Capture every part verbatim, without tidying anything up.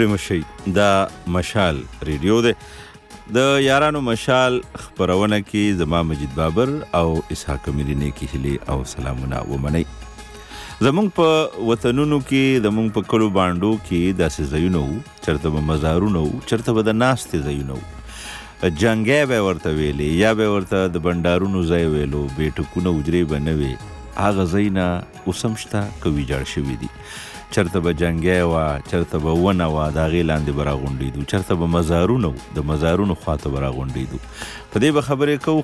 ستړي مشئ. دا مشال ریډیو دی. د یارانو مشال خپرونه کې زما مجید بابر او اسحاق امیری نیکی هیلې او سلامونه ومنئ. زمونږ په وطنونو کې زمونږ په کلو بانډو کې داسې ځایونه وو چېرته به مزارونه وو، چېرته به د ناستې ځایونه وو. جنګی به ورته ویلې یا به ورته د بنډارونو ځای ویلو، بیټکونه حجرې به نه وې. هغه ځایونه اوس هم شته که ویجاړ شوي دي. چرته به جنګی وه، چرته به ونه وه، د هغې لاندې به راغونډېدو. چرته به مزارونه وو، د مزارونو خواته به راغونډېدو. په دې به خبرې کوو.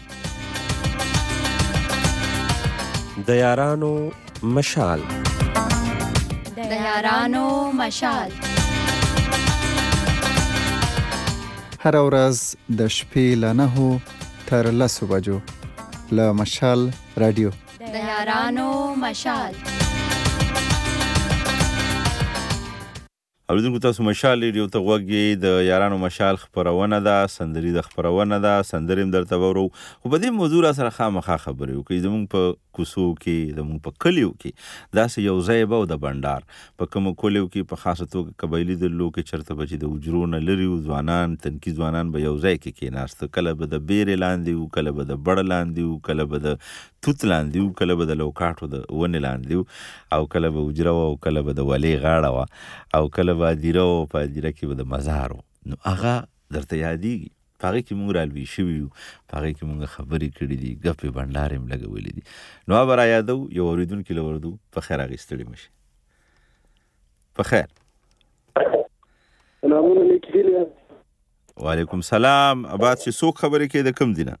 د یارانو مشال د یارانو مشال هر ورځ د شپې له نهو تر لسو بجو له مشال رادیو. د یارانو مشال اوریدونکو تاسو مشال ریډیو ته غوږ یې. د یارانو مشال خپرونه ده، سندري د خپرونه ده، سندرې هم درته وورو. خو په دې موضوع را سره خامخا خبرې وکړئ. زموږ په کوڅو کې، زموږ په کلیو کې داسې یو ځای به و د بنډار. په کومو کلیو کې په خاصه توګه قبایلي دلو کې چېرته به چې د حجرو نه لرې وو، ځوانان تنکي ځوانان به یو ځای کې کېناسته. کله به د بیرې لاندې وو، کله به د بړه لاندې وو، کله به د توت لاندې وو، کله به د لوکاټو د ونې لاندې وو، او کله به حجره وه، او کله به د ولې غاړه وه، او کله به هدیره وه، په هدیره کې به د مزار وو. نو هغه درته یادېږي. په هغې کې مونږ رالوي شوي یو، په هغې کې مونږ خبرې کړي دي، ګپې بنډارې هم لګولې دي. نو هغه به را یادو. یو اورېدونکي له وردو. په خیر هغې ستړي مه شي. په خیر. سلامونه نیکي هیلې. وعلیکم سلام. اباد چې څوک خبرې کوي، د کوم دي نه؟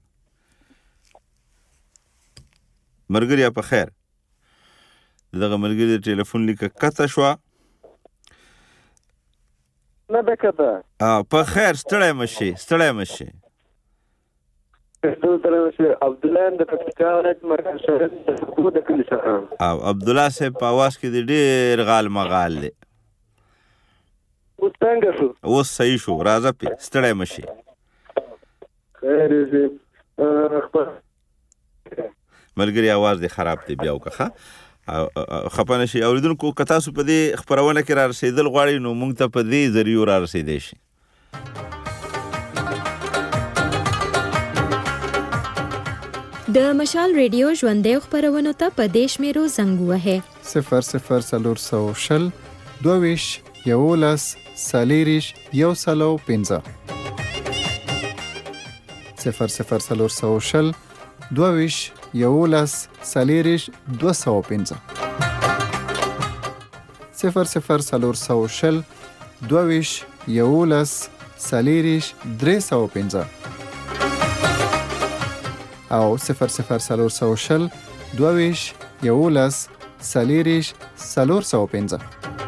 ملګریا په خیر. دغه ملګري د ټلیفون لیکه کته شوه. نه ده کته. په خیر. ستړی مه شي، ستړی مه شي. عبدالله د پکتیکا ولایت مرکز شهر د کلي څخه. او عبدالله صاحب په اواز کې د ډېر غال مغال دی. اوس څنګه شو؟ اوس صحیح شو. راځه پې، ستړی مه شي. خیر یې. ملګري اواز دې خراب دی، بیا وکړه. خفه نه شي. اورېدونکو که تاسو په دې خپرونه کې را رسېدل غواړئ نو موږ ته په دې ذریعو را رسېدی شي. د مشال ریډیو ژوندۍ خپرونو ته په دې شمېرو زنګ ووهئ: صفر صفر څلور سوه شل دوه ویشت یولس څلېرویشت یو سلو پنځه. صفر صفر څلور سوه شل دوه ویشت یولس څلېرویشت دوه سوه پنځه. صفر صفر څلور سوه شل دوه ویشت یولس څلېرویشت درې سوه پنځه او صفر صفر څلور سوه شل دوه ویشت یولس څلېرویشت څلور سوه پنځه.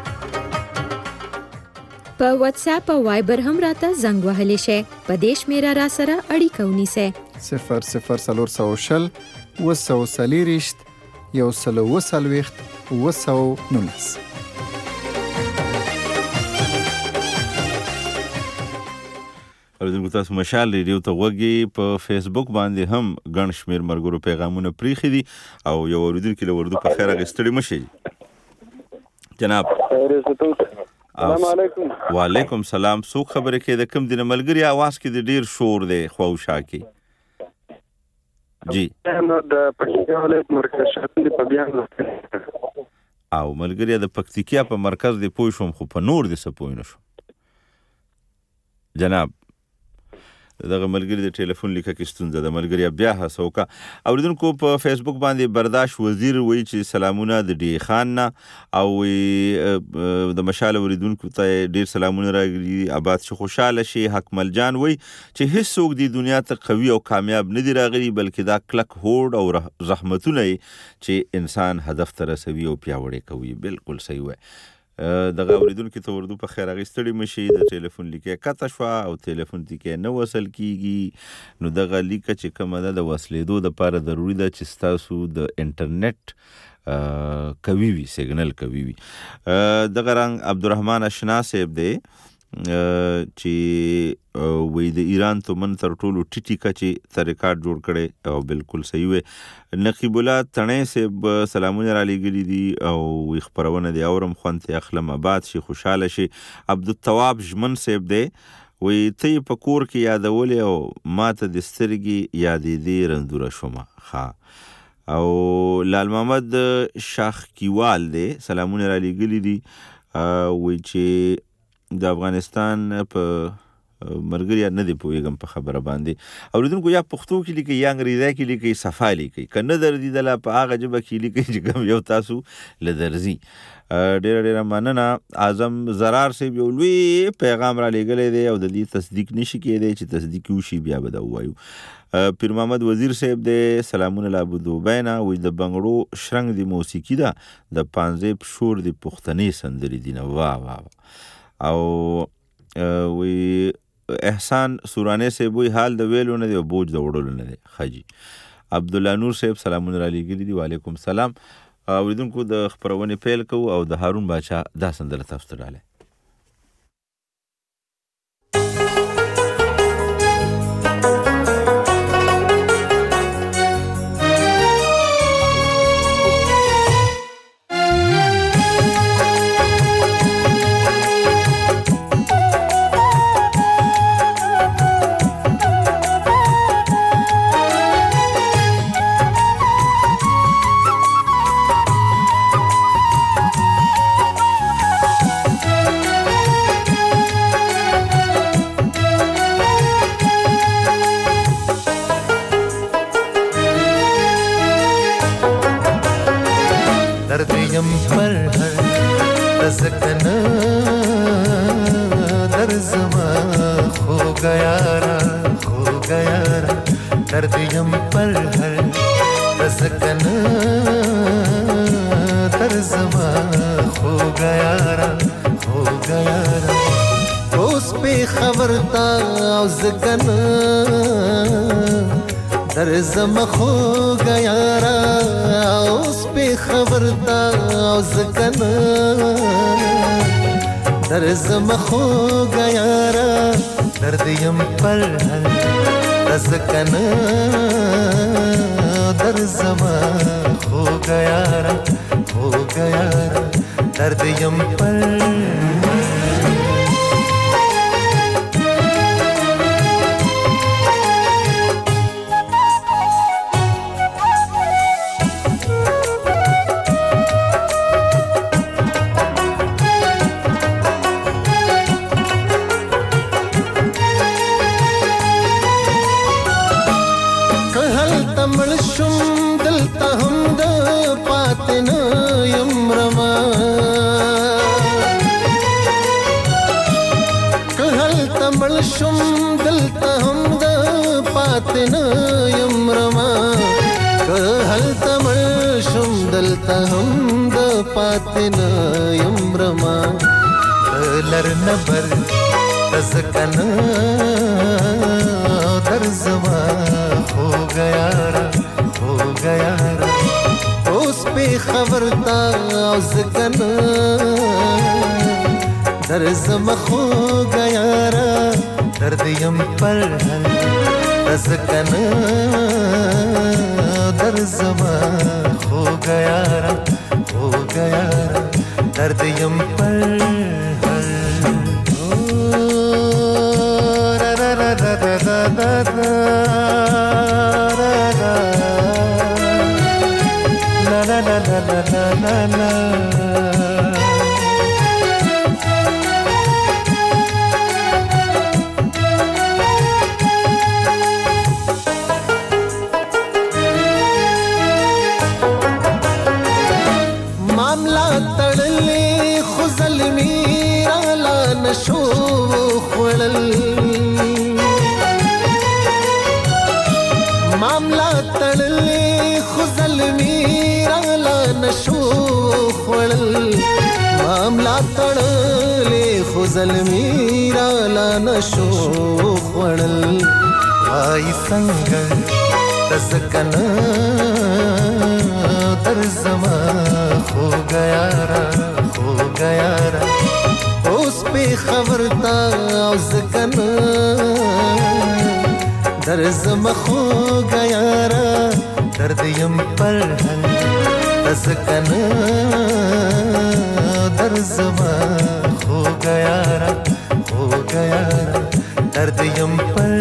په واتس اپ او وایبر هم راته زنګ وهلی شئ. په دې شمېره را سره اړیکه ونیسئ: صفر صفر څلور سوه شل اووه سوه څلېرویشت یو سل اووه څلوېښت اووه سوه نولس. اورېدونکو تاسو مشال ریډیو ته غوږ یې. په فیسبوک باندې هم ګڼ شمېر ملګرو پیغامونه پرېښي دي. او یو اورېدونکي له وردو په خیر هغې ستړي مه شئ جناب. السلام علیکم. وعلیکم سلام. څوک خبرې کوي، د کوم دي نه؟ ملګري اواز کې د ډېر شور دی خواوشا کې. جی. د پکتیکا ولایت مرکز شهر په بیان وکړي. او ملګري د پکتیکا په مرکز دی پوه شوم، خو په نور دې څه پوه نه شوم جناب. دغه ملګري د ټلیفون لیکه کې ستونزه ده. ملګري بیا هڅه وکړه. اورېدونکو په فیسبوک باندې برداشت وزیر وایي چې سلامونه د ډي خان نه، او د مشال اورېدونکو ته ډېر سلامونه راغلي. اباد چې خوشحاله شي. حکمل جان وایي چې هیڅوک دې دنیا ته قوي او کامیاب نه دي راغلي، بلکې دا کلک هوډ او زحمتونه چې انسان هدف ته رسوي او پیاوړی کوي. بالکل صحیح وایي. دغه اورېدونکي ته اردو په خیر هغې ستړي مه شي. د ټلیفون لیکه کته شوه او ټلیفون تیکه نه وصل کېږي. نو دغه لیکه چې کومه ده د وصلېدو دپاره ضروري ده چې ستاسو د انټرنیټ قوي وي، سیګنل قوي وي. دغه رنګ عبدالرحمن اشنا صاحب دی چې وی د ایران تومن تر ټولو ټیټي کچې ته ریکارډ جوړ کړی او بالکل صحیح وی. نقیب الله تڼۍ صاحب سلامونه را لیږلي دي او وی خپرونه دی اورم خوند ته اخلم آباد شي خوشحاله شي. عبدالتواب ژمن صاحب دی وی ته یې په کور کې یادولې او ما ته د سترګې یادېدې رنځوره شومه. ښه او لال محمد شاخکیوال دی سلامونه را لیږلي دي وی چې د افغانستان په مرګریا نه دی پوهېږم په خبره باندې اورېدونکو یا پښتو کې لیکي یا انګریزي کې لیکي صفا لیکي که نه درځېدله په هغه ژبه کې لیکي چې کوم یو تاسو له درځي. ډېره ډېره مننه. اعظم زرار صاحب یو لوی پیغام را لیږلی دی او د دې تصدیق نشي کېدی چې تصدیق وشي بیا به دا ووایو. پیر محمد وزیر صاحب دی سلامونه له ابودوبۍ نه وایي د بنګړو شرنګ د موسیقي ده د پانزیب شور د پښتنې سندرې دي نه. واه واه او وی احسان سورانه صاحب وی حال د ویلو نه دی او بوج د وړلو نه دی. خجی عبدالله نور صاحب سلامونه را لیږلي دي وعلیکم سلام. اوریدونکو د خپرونې پیل کوو او د هارون باچا دا سندره تاسو ته ډالۍ. زم خو گیارا اوس په خبرتا زکنا در زم خو گیارا درد یم پر هر زکنا در زم خو گیارا خو گیارا درد یم پر نبر تزکنا در زما ہو گیا را ہو گیا را اس پہ خبرتا زکنا در زما ہو گیا را درد یم پر ہر تزکنا در زما ہو گیا را ہو گیا را درد یم پر ظلمی را لانا شو خوڑل آئی سنگر تزکنا در زمان ہو گیا را ہو گیا را اس پہ خبرتا زکنا در زمخو گیارا درد یم پر حل تزکنا در زمخو گیارا ہو گیارا درد یم پر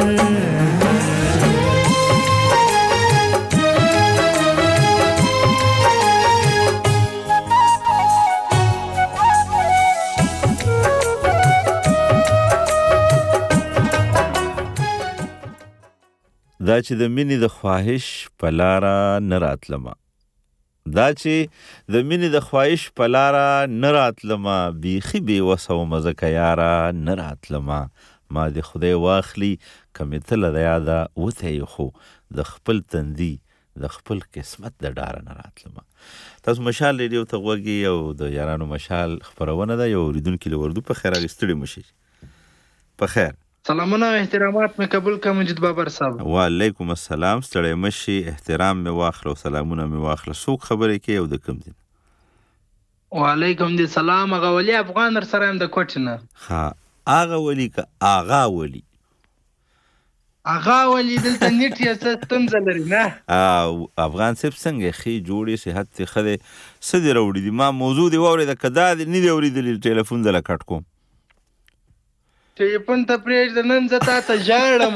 دا چې د مینې د خواهش په لاره نه راتلمه دا چې د مینې د خواهش په لاره نه راتلمه بیخي بېوسه ومه ځکه یاره نه راتلمه ما د خدای واخلي که مې ته له یاده وتی خو د خپل تندي د خپل قسمت د ډاره نه راتلمه. تاسو مشال ریډیو ته غوږ یې او د یارانو مشال خپرونه ده. یو اورېدونکي له وردو په خیر اخیستړي مو شي. په خیر سلامونه و احترامات مې قبول کړه مجید بابر صاحب. وعلیکم السلام. ستړی مشي، احترام مې واخله او سلامونه مې واخله. څوک خبرې کوي او د کوم دین؟ وعلیکم السلام. هغه ولی افغان در سره یم د کوټې نه. ها هغه ولی که آغا ولی؟ هغه ولی دلته نیټ یې څه ستونزه لري نه. او افغان صاحب څنګه ښې جوړې صحت دې ښه دی؟ څه دې راوړي دي؟ ما موضوع دې واورېده که دا دې نه دي اورېدلي ټلیفون دله کټ کوم. ټلیفون ته پرېږده نن زه تا ته ژاړم.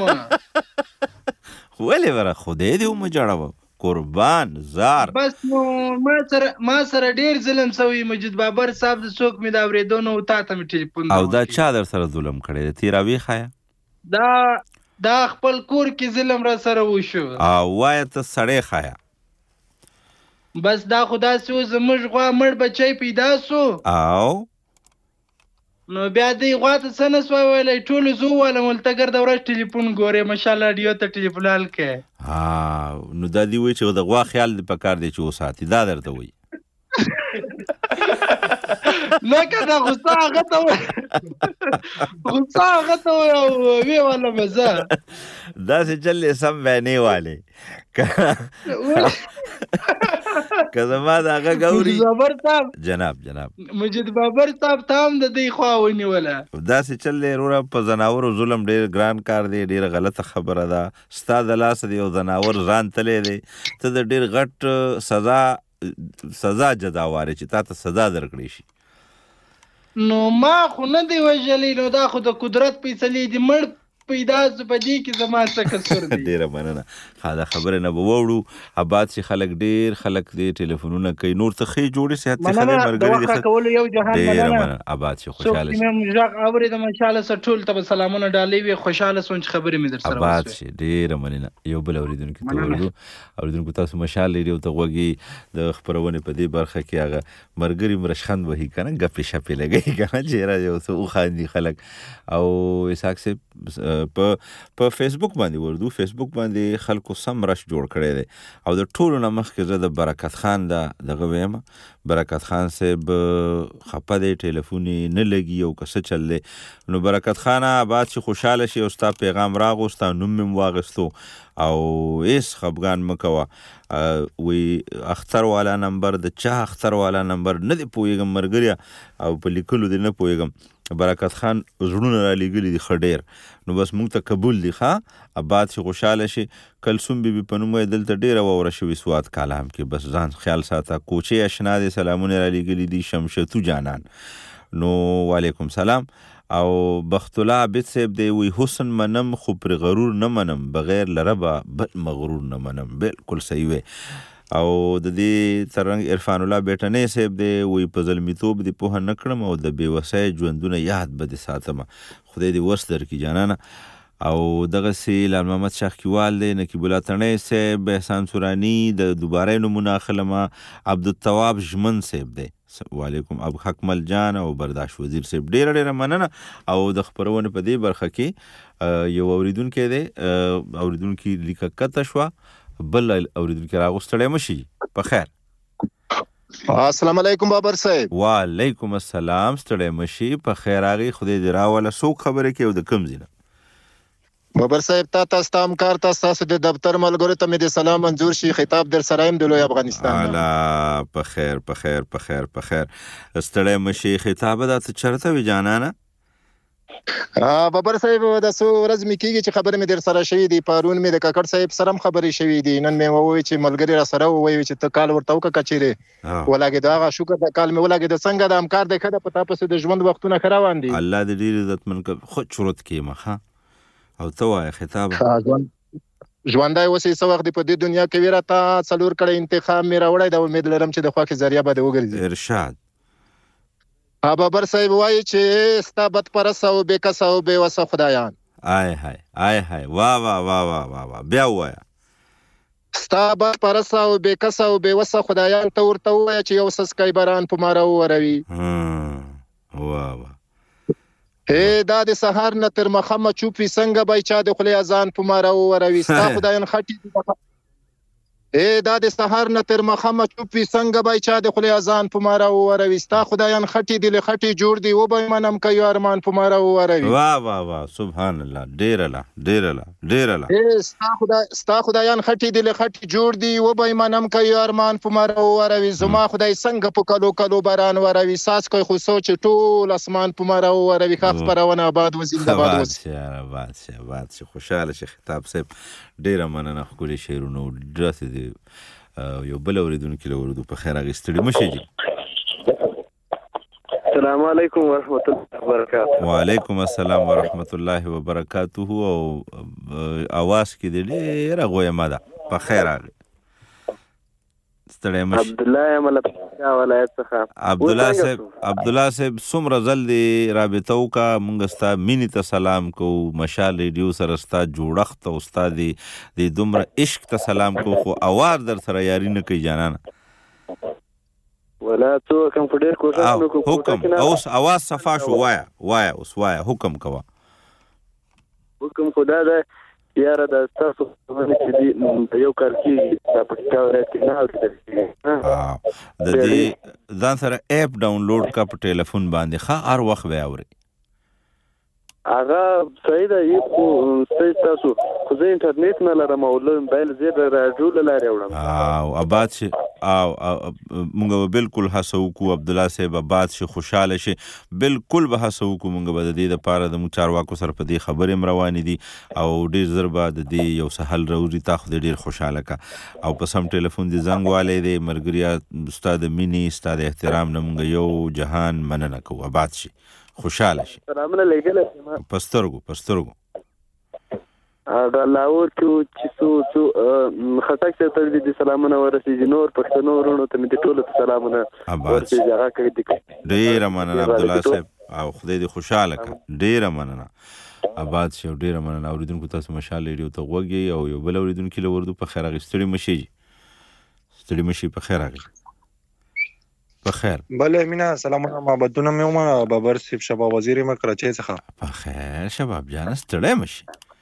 ولې وره خدای دې ومه جاړوه قربان زار. بس نو ما سره ما سره ډېر ظلم سوی مجید بابر صاحب. د څوک مې د اورېدو نه و تا ته مې ټلیفون او دا چا در سره ظلم کړی دی؟ تېراوې ښایه دا دا خپل کور کې ظلم را سره وشو. او وایه ته سړی ښایه. بس دا خو داسې و زموږ غوا مړ بچی پیدا سو او نو بیا دی غوا ته څه نه سوی ویلی ټولو زه وویلم ولته ګرده ورځ ټلیفون ګورې ماشاءالله ډیو ته ټلیفون حل کوې. ها نو دا دې وایي چې د غوا خیال دې په کار دی چې وساتي. دا درته وایي نه که دا غوسه هغه ته غوسه هغه ته او ویې والم زه داسې چل یې سم بینې والې که زما د هغه ګوري بابر صاحب جناب جناب مجید بابر صاحب ته هم د دوی خوا ونیوله. داسې چل دی وروره په ځناورو ظلم ډېر ګران کار دی. ډېره غلطه خبره ده. ستا د لاسه د یو ځناور ځان تلی دی. ته د ډېر غټ سزا سزا جداوارې چې تا ته سزا درکړی شي. نو ما خو نه دی وژلی. نو دا خو د قدرت فیصلې دي. مړ پیدا سو په دې کې زما څه قصور دی. ډېره مننه. ښه دا خبرې نه به واوړو. آباد چې خلک ډېر خلک دې ټلیفونونه کوي. نور ته ښې جوړې صحت دې ښه دی ملګري دې ښه. ډېره مننه. آباد شي خوشحاله شي. څوک مې غږ اورېدم ماشاءالله سه ټول ته به سلامونه ډالۍ وي. خوشحاله سوم چې خبرې مې در سره آباد شي. ډېره مننه. یو بل اورېدونکي ته ورځو. اورېدونکو تاسو مشال ریډیو ته غوږ یې. د خپرونې په دې برخه کې هغه ملګري مرشخند وهي که نه ګپې شپې لګوي که نه چېرې یو څه وخاندي خلک. او اسحاق صاحب په په فیسبوک باندې وردو فیسبوک باندې خلکو سم رش جوړ کړی دی. او د ټولو نه مخکې زه د برکت خان دا دغه ویم. برکت خان صاحب خپه دی ټلیفون یې نه لګي او که څه چل دی. نو برکت خانه آباد چې خوشحاله شي او ستا پیغام راغو ستا نوم مې واغېستو او هېڅ خفګان مه کوه. وی اختر والا نمبر د چا اختر والا نمبر نه دی پوهېږم ملګريه او په لیکلو دی نه پوهېږم. برکت خان زړونه را لیږلي دي ښه ډېر. نو بس موږ ته قبول دي. ښه آباد چې خوشحاله شي. کلثوم بیبي په نوم یې دلته ډېره واوره شوي سوات کالام کې. بس ځان خیال ساته. کوچې اشنا دی سلامونه را لیږلي دي. شمشتو جانان نو وعلیکم سلام. او بخت الله عابد صاحب دی وی حسن منم خو پر غرور نه منم بغیر لربه بل مغرور نه منم. بالکل صحیح وی. او د دې ترنګ عرفان الله بیټنۍ صاحب دی وی په زلمیتوب دې پوهه نه کړم او د بېوسۍ ژوندونه یاد به دې ساتمه. خدای دې وس درکړي جانانه. او دغسې لال محمد شاهکیوال دی. نقیب الله تڼۍ صاحب، احسان سوراني د دوباره نومونه اخلمه. عبدالتواب ژمن صاحب دی. وعلیکم ابو حکمل جان او برداشت وزیر صاحب ډېره ډېره مننه. او د خپرونې په دې برخه کې یو اورېدونکی دی. اورېدونکي لیکه کته شوه. بل اورېدونکي راغوستړی مه شي. په خیر. السلام علیکم بابر صاحب. وعلیکم السلام. ستړی مه شي. په خیر راغی. خدای دې راوله. څوک خبرې کوي او د کوم ځای نه؟ بابر صاحب تا تاسو ته همکار تاسو تاسو د دفتر ملګرو ته مې د سلام منظور شي. خطاب در سره یم د لوی افغانستان. الا په خیر په خیر په خیر په خیر. ستړی مه شي. خطابه دا ته چېرته وي جانانه؟ بابر صاحب د څو ورځ مې کېږي چې خبرې مې در سره شوي دي. پرون مې د کاکړ صاحب سره هم خبرې شوي دي. نن مې وویل چې ملګري را سره وویل چې ته کال ورته وکړه کچېرې ولګېد. هغه شکر د کال مې ولګېد. څنګه د همکار دی ښه ده؟ په تا پسې د ژوند وختونه ښه روان دي؟ الله دې ډېر عزتمن کړي. خود شروط کړي ښه او ته وایه خطاب ژوندی اوسې. څه وخت دې په دې دنیا کې ویره تا څلور کړی انتخاب مې راوړی د امید لرم چې د خوښې ذریعه به دې وګرځي. ارشاد بابر صاحب وایي چې ستا بد پرسه او بې کسه او بې وسه خدایان. آی های آی های وا وا وا وا وا وا بیا ووایه ستا بد پرسه او بې کسه او بې وسه خدایان ته ورته ووایه چې یو څاڅکی باران په ماره ووروي. وا وا ای دا د سهار نه تر مخمه چوپ وي څنګه به چا د خولې اذان په ماره ووروي. ستا خدایان خټې ای دا د سهار نه تر مخمه چوپ وي څنګه به چا د خولې اذان په ماره ووروي. ستا خدایان خټې دي له خټې جوړ دي وبه منم که یو ارمان په ماره ووروي. وا وا وا سبحان الله ډېره لا ډېره لا ډېره لا. ای ستا خدای ستا خدایان خټې دي له خټې جوړ دي وبه منم که یو ارمان په ماره ووروي. زما خدای څنګه په کلو کلو باران وروي. ساس کوي خو سوچ ټول اسمان په ماره ووروي. ښه خپرونه آباد و زنده‌باد اوسې. آباد شي آباد شي خوشحاله شي. خطاب صاحب ډېره مننه. ښکلي شعرونه داسې دي. یو بل اورېدونکي له اردو په خیر اخیستلي مشي جي. السلام علیکم ورحمت الله وبرکاته. وعلیکم السلام ورحمت الله وبرکاته. او اواز کې د ډېره غویمه ده په خیر راغلی. ستړی مشي. عبدالله یم له پکتیا ولایت څخه. عبدالله صاحب عبدالله صاحب څومره ځل دې رابطه وکړه موږ ستا مینې ته سلام کوو. مشال ریډیو سره ستا جوړښت او ستا د دومره عشق ته سلام کوو خو اواز در سره یاري نه کوي جانانه. ولا څه کوم په ډېر کوشش وکړو. حکم اوس اواز صفا شو. وایه وایه اوس وایه حکم کوه. حکم خدا ده یاره دا ستاسو خبرې چې دي په یو کار کېږي دا پکتیا ولایت کې نه اورېدل کېږي. د دې ځان سره اپ ډاونلوډ کړه په ټلیفون باندې ښه هر وخت به اورې. هغه صحیح ده یو خو صحیح ستاسو خو زه انټرنیټ نه لرم او له موبایل زه د راډیو له لارې اورم. او آباد شي او موږ به بالکل هڅه وکړو عبدالله صاحب آباد شي خوشحاله شي. بالکل به هڅه وکړو موږ به د دې دپاره د موږ چارواکو سره په دې خبرې هم روانې دي او ډېر ژر به د دې یو څه حل راوځي. تا خو دې ډېر خوشحاله کړه او په سم ټلیفون دې زنګ والی دی. ملګریا ستا د مینې ستا د احترام نه موږ یو جهان مننه کوو. آباد شي خوشحاله شي. سلامونه لېږلی په سترګو په سترګو. د الله ورکو چې څو څو خټک صاحب ته دې سلامونه ورسېږي. نور پښتنو وروڼو ته مې د ټولو ته سلامونه ورسېږي. هغه کوي ډېره مننه عبدالله صاحب او خدای دې خوشحاله کړه. ډېره مننه آباد شي او ډېره مننه. اورېدونکو تاسو مشال ریډیو ته غوږ یې او یو بل اورېدونکي له اردو په خیر راغلي. ستړي مشي جي ستړي مشي په خیر راغلي. په خیر. بله مینا سلامونه محبتونه مې ومه. بابر صاحب شباب وزیر یم کراچۍ څخه. په خیر شباب جانه ستړی مشي.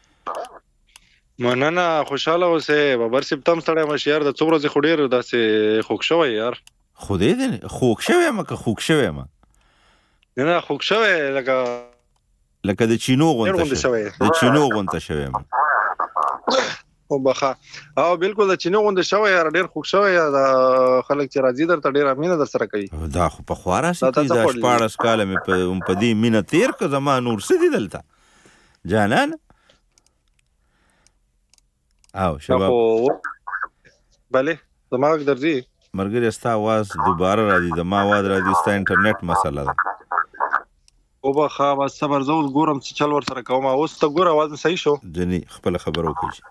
مننه خوشحاله اوسې. بابر صاحب ته هم ستړی مشي یار. د څو ورځې خو ډېر داسې خوږ شوی یار. خدای دې خوږ شوی یم که خوږ شوی یم؟ نه نه خوږ شوی لکه لکه د چینو غونته شوی. د چینو غونته شوی یم. او بخا او بالکل د چینو غونډه شوی یار. ډېر خوږ شوی یار. د خلک چې راځي درته ډېره مینه در سره کوي. دا خو په خوا راسې دا شپاړس کاله مې په دې مینه تېر که زما نور څه دي دلته جانان. او شباب بله زما غږ درځي ملګري ستا اواز دوباره راځي. زما اواز راځي. ستا انټرنیټ مسله ده. او بخا بس صبر زه اوس ګورم څه چل ور سره کوم. اوس ته ګوره اواز مې صحیح شو. ځینې خپله خبره وکړي.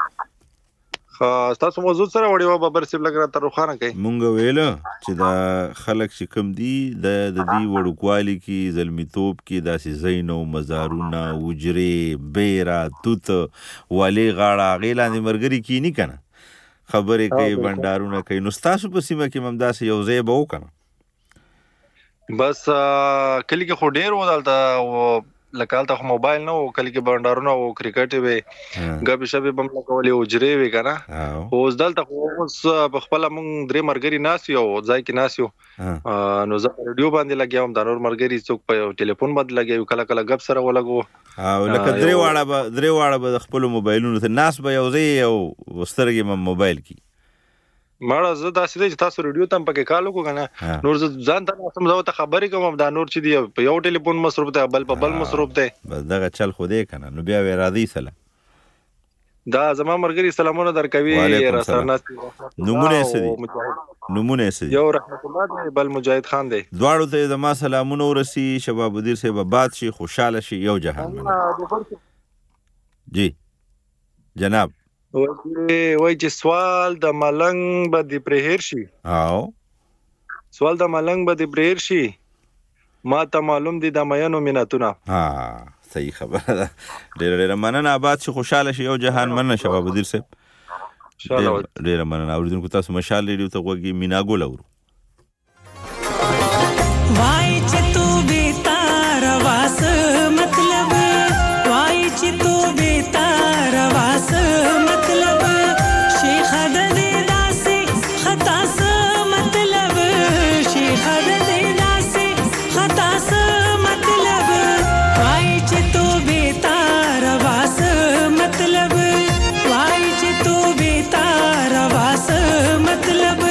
ستاسو موضوع سره وړي وه بابر صاحب لږ راته روښانه کوي. مونږ ویله چې دا خلک چې کوم دي د دې وړوکوالي کې زلمیتوب کې داسې ځایونه او مزارونه وجرې بیره توت والې غاړه هغې لاندې ملګري کیني که نه خبرې کوي بنډارونه کوي. نو ستاسو په سیمه کې هم همداسې یو ځای به و که نه؟ بس کلي کې خو ډېر و دلته لکه هلته خو موبایل نه و. کلي کې بنډارونه و کرکټ یې وې ګپې شپې به هم لګولې حجرې وې که نه. خو اوس دلته خو اوس په خپله مونږ درې ملګري ناست یو ځای کې ناست یو. نو زه په ریډیو باندې لګیا وم. دا نور ملګري څوک په ټلیفون باندې لګیا یو. کله کله ګپ سره ولګو. او لکه درې واړه به درې واړه به د خپلو موبایلونو ته ناست به یو ځای او سترګې به موبایل کې. مړه زه داسې دی چې تاسو ریډیو ته هم پکې کال وکړو که نه نور زه ځان ته ناستم زه ورته خبرې کوم دا نور چې دی په یو ټلیفون مصروف دی بل په بل مصروف دی بس دغه چل خو دی که نه نو بیا وې راځئ سله دا زما ملګري سلامونه درکوي راسره ناست نومونه یې څه دي نومونه یې څه دي یو رحمت الله دی بل مجاهد خان دی دواړو ته یې زما سلامونه ورسي شباب ودیر صاحب آباد شي خوشحاله شي یو جهان منه جی جناب وای چې سوال د ملنګ به دې پرې هېر شي او سوال د ملنګ به دې پرې هېر شي ما ته معلوم دي د مینو منتونه ها صحیح خبره ده ډېره ډېره مننه آباد شي خوشحاله شي یو جهان مننه شباب ودیر صاحب ډېره مننه اورېدونکو تاسو مشال ریډیو ته غوږ یې مینا ګل اورو وای چې تو بېتاره واس مطلب وای چې تو بېتاره واس مطلب شیخ د دې داسې خطا څه مطلب شیخ د دې داسې خطا څه مطلب وای چې تو بېتاره واس مطلب وای چې تو بېتاره واس مطلب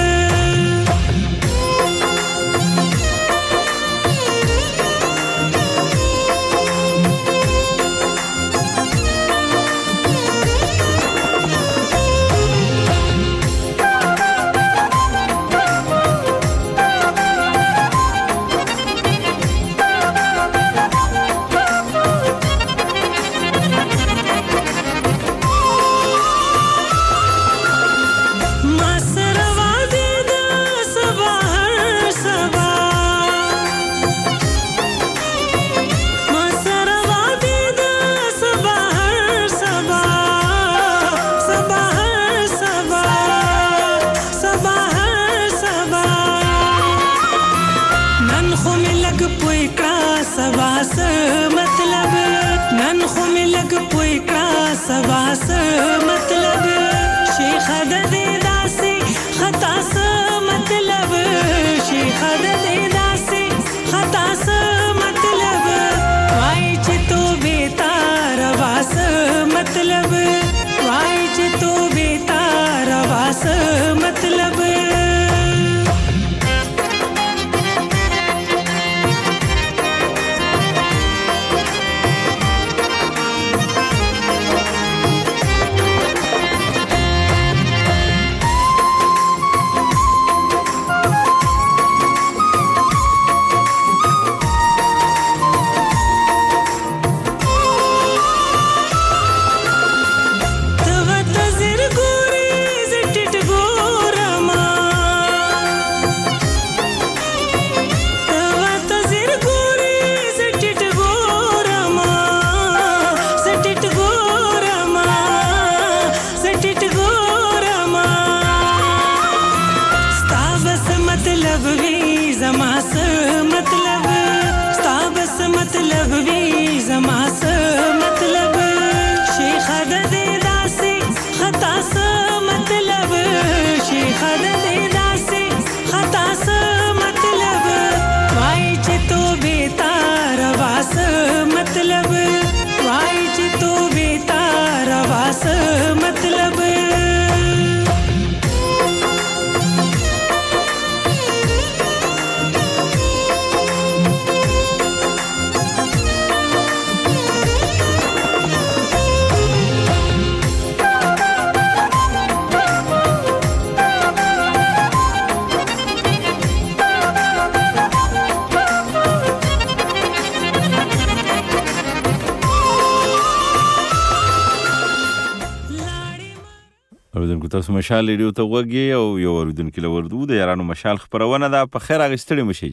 تاسو مشال ریډیو ته غوږ یې او یو اورېدونکي له وردو د یارانو مشال خپرونه ده په خیر هغې ستړي مه شئ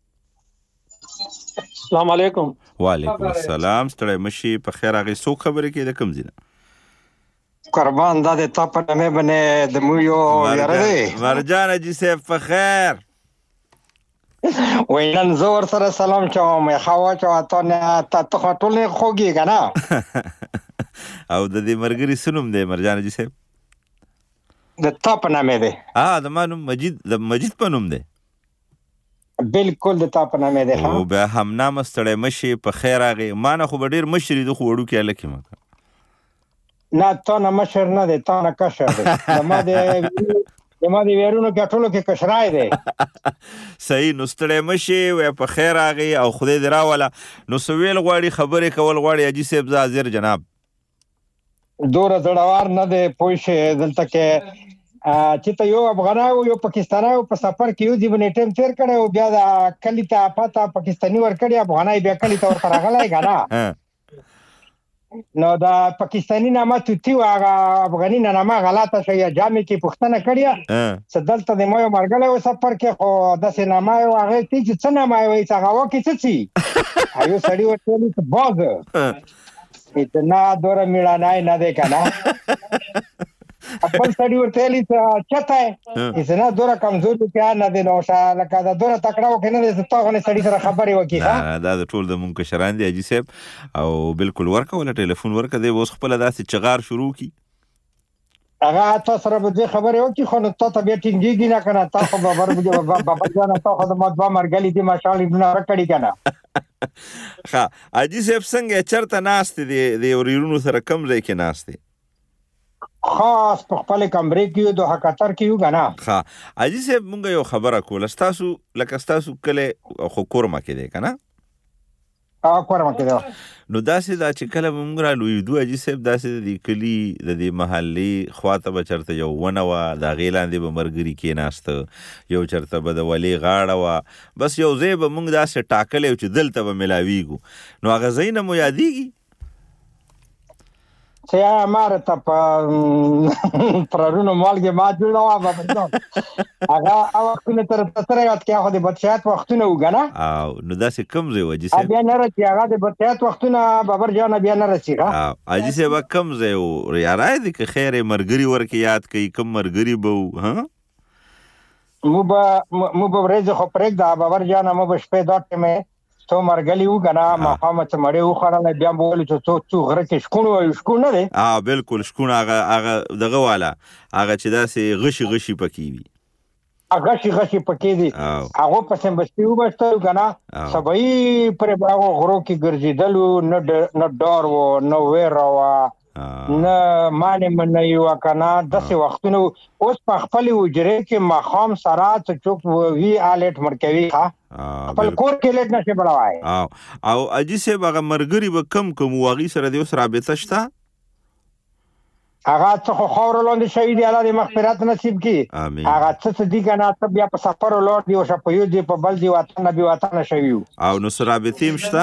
السلام علیکم وعلیکم السلام ستړی مه شئ په خیر هغې څوک خبرې کوي د کوم ځای نه قربان دا د تا په نامې باندې د مویو یاره دی مرجان حاجي صاحب په خیر وای نن زه ورسره سلام چوم ښه واچوه تا ته خو ټول نه خوږې که نه او د دې ملګري څه نوم دی مرجان حاجي صاحب د تا په نامې دی ها د ما نوم مجید د مجید په نوم دی بالکل د تا په نامې دی او بیا همنامه ستړی مه شي په خیر راغې ما نه خو به ډېر مشر دي خو وړوکي هلک یم نه تا نه مشر نه دی تا نه کشر دی د ما د زما د ویرونو کې ټولو کې کشرای دی. صحیح. نو ستړی مشي وی په خیر راغی او خدای دې راوله. نو څه ویل غواړي، خبرې کول غواړي حاجي صاحب؟ زه حاضر جناب. دوره زړور نه دی پوه شې. دلته کې چې ته یو افغاني او یو پاکستاني په سفر کې یو ځینې ټیم تیر کړی او بیا د کلي ته پاته پاکستاني ورکړي، افغاني بیا کلي ته ورته راغلی که نه. نو د پاکستاني نامه توتي و، هغه افغاني نامه غلطه شوه یا جامې کې پوښتنه کړې څه دلته د ما یو ملګری و سفر کې، خو داسې نامه یې و، هغې ته چې څه نامه یې وایي چې هغه وکړي څه څي یو سړي ورته ویلي چې باز. اتنا دوره میړانی نه دی که نه. خپل سړي ورته ویلي چې چته یې اتنا دوره کمزوري کې نه دی، نو لکه د دوره تکړه وکړې نه دی چې تا غونې سړي سره خبرې وکړي. دا د ټول د مونږ کشران دي حاجي صاحب، او بالکل ورکه ولا ټلیفون ورکه دی اوس خپله داسې چغار شروع کړي. هغه تا سره به دې خبرې وکړي، خو نو تا ته بیا ټینګېږي نه که نه. تا خو بابر بابر جانه تا خو د ما دوه مرګلي دي ماشاءالله ایبونه ورکړي که نه. ښه حاجي صاحب څنګه چېرته ناست دی د ورېرونو سره کوم ځای کې ناست دی؟ خاص په خپل کمرې کې یو، دوحه قطر کې یو که نه. ښه حاجي صاحب مونږ یو خبره کوله، ستاسو لکه ستاسو کلی خو کورمه کې دی که نه؟ کورمه کې دی. نو داسې دا چې کله به مونږ رالویدو حاجي صاحب، داسې د دې کلي د دې محلې خواته به چېرته یو ونه وه، د هغې لاندې به ملګري کېناسته، یو چېرته به د ولې غاړه وه، بس یو ځای به مونږ داسې ټاکلی و چې دلته به میلاویږو. نو هغه ځایونه مو یادېږي؟ چې ماره ته په پرارونو مالګې ما جوړه وه بابر جان، هغه وختونه تر سره یاد کړه، خو د بادشاهت وختونه و که نه. او نو داسې کوم ځای و حاجي صاحب؟ بیا نه رسي هغه د بادشاهت وختونه بابر جان بیا نه رسي. حاجي صاحب کوم ځای و یارای دی که خیر ملګري ورکې یاد کوي، کوم ملګري به و؟ مو به مو به ورځې خو پرېږده بابر جان، مو به شپې دا ټیمې څو مرګلي وو که نه، ماښامه څه مړۍ وخوړلی، بیا به ویلو چې څو څو غره کې شکون وایو، شکون نه دی؟ بالکل شکون، هغه هغه دغه والا هغه چې داسې غشي غشي پکې وي، غشي غشي پکې دي، هغو پسې بستي وبستلو که نه، سبایي پرې به هغو غرو کې ګرځېدلو، نه ډار و نه ویره وه نه مانې منۍ وه که نه، داسې وختونه اوس په خپلې حجرې کې ماښام سره څه څوک وي هلېټ مړ کوي، ښه خپل کور کې لیټ نشي بړوای. او حاجي صاحب هغه ملګري به کم کم و، هغې سره دې اوس رابطه شته؟ هغه څه خو خاورو لاندې شوي دي، الله دې مغفرت نصیب کړي. هغه څه څه دي که نه، ته بیا په سفر ولاړ دي، اوسه په یو ځای په بل ځای وطن نه بې وطنه شوي وو. او نو څه رابطې هم شته؟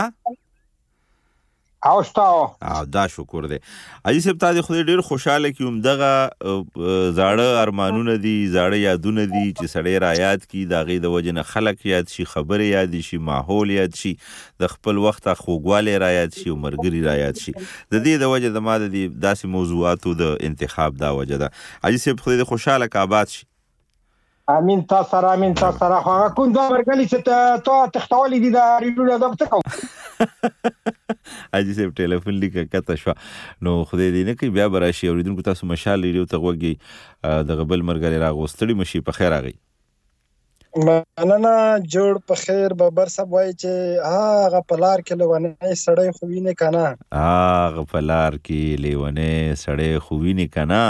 او شته. او دا شکر دی. حاجي صاحب تا دې خدای ډېر خوشحاله کړي، همدغه زاړه ارمانونه دي، زاړه یادونه دي چې سړی را یاد کړي، د هغې د وجې نه خلک یاد شي، خبرې یاد شي، ماحول یاد شي، د خپل وخته خوږوالی را یاد شي او ملګري را یاد شي. د دې د وجې زما د دې داسې موضوعاتو د انتخاب دا وجه ده. حاجي صاحب خدای دې خوشحاله که آباد شي. امین تا سره امین تا سره. خو هغه کوم دوه مرګلي چې تا تښتولي دي د ریډیو دا به څه کوو؟ حاجي صاحب ټلیفون لیکه کته شوه، نو خدای دې نه کوي بیا به راشي. اورېدونکو تاسو مشال ریډیو ته غوږ یې، دغه بل ملګری راغو، ستړي مه شي، په خیر راغی. مننه، جوړ په خیر. بابر صاحب وایي چې هغه په لار کې لیونی سړی خو وینې که نه، هغه په لار کې لیونی سړی خو وینې که نه.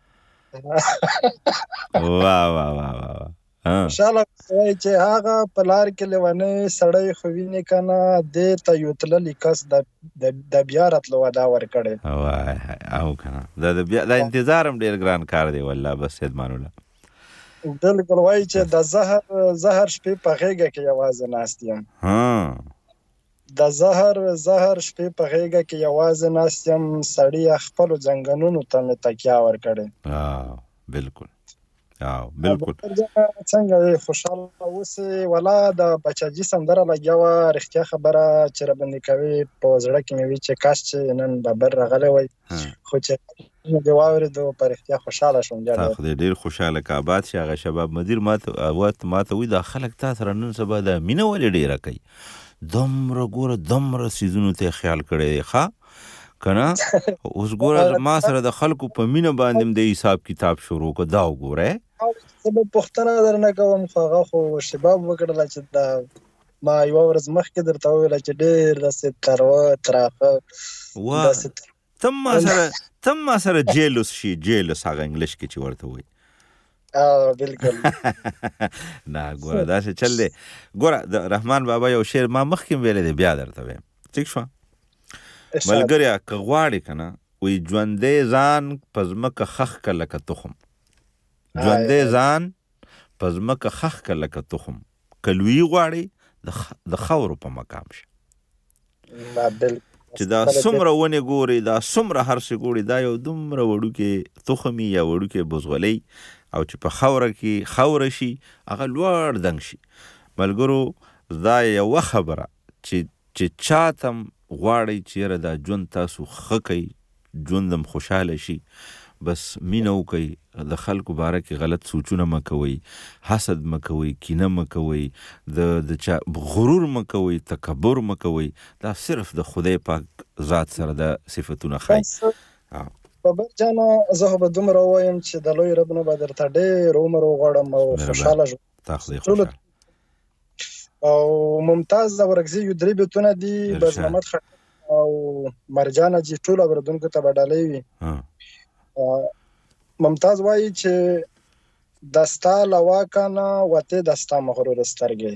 واه واه واه واه. خوشحاله وایي چې هغه په لار کې لیونی سړی خو وینې که نه، دې ته یو تللي کس د بیا راتلو وعده ورکړې. وای او که نه، دا انتظار هم ډېر ګران کار دی والله. بس سیدمان الله بالکل وایي چې د زهر زهر شپې په غېږه کې یوازې ناست یم، د زهر زهر شپې په غېږه کې یوازې ناست یم، سړي خپلو ځنګنونو ته مې تکیه ورکړې. بالکل بالکل. څنګه خوشحاله اوسې؟ ولا د بچاجي سندره لګیا وه، رښتیا خبره چې راباندې کوي، په زړه کې مې وي چې کاش چې نن بابر راغلی وای، خو چې دې واورېدو په رښتیا خوشحاله شوم. خدای ډېر خوشحاله که آباد شي. هغه شباب مدیر ماته ماته وایي دا خلک تا سره نن سبا دا مینه ولې ډېره کوي، دومره ګوره دومره څیزونو ته یې خیال کړی دی ښه که نه. اوس ګوره ما سره د خلکو په مینه باندې هم د حساب کتاب شروع کړه. دا وګوره زه به پوښتنه درنه کوم، خو هغه خو شباب وکړله چې دا ما یوه ورځ مخکې درته وویله چې ډېر داسې تروه تراخه ته ما سره ته ما سره جیلوس شي، جیلوس هغه انګلیش کې چې ورته وایي. اه بالکل نه ګوره دا څه چل دی ګوره د رحمان بابا یو شعر ما مخکې ویلی دی بیا درته وایم ټیک شوه ملګریا که غواړې که نه وایي ژوندی ځان په ځمکه خښ که لکه تخم ژوندی ځان په ځمکه خښ که لکه تخم که لویي غواړئ د خاورو په مقام شه چې دا څومره ونې ګوري دا څومره هر څه ګوري دا یو دومره وړوکې تخمي یا وړوکې بزغلۍ او چې په خاوره کې خاوره شي هغه لوړ دنګ شي ملګرو دا یوه خبره چې چې چاته غواړئ چې یاره دا ژوند تاسو ښه کوئ ژوند هم خوشحاله شي بس مینه وکئ د خلکو باره کې غلط سوچونه مه کوئ حسد مه کوئ کینه مه کوئ د د چا غرور مه کوئ تکبر مه کوئ دا صرف د خدای پاک ذات سره د صفتونه ښایي بابر جانه زه خو به دومره ووایم چې د لوی رب نه به درته ډېر عمر وغواړم او خوشحاله ژوند تا خدای خوشحاله او ممتاز اورکزي یو درې بیتونه دي بس محمد خټک او مرجانه جي ټول اوردونکو ته به ډالۍ وي ممتاز وایي چې دستا لواکا نه وته دستا مغرور سترګې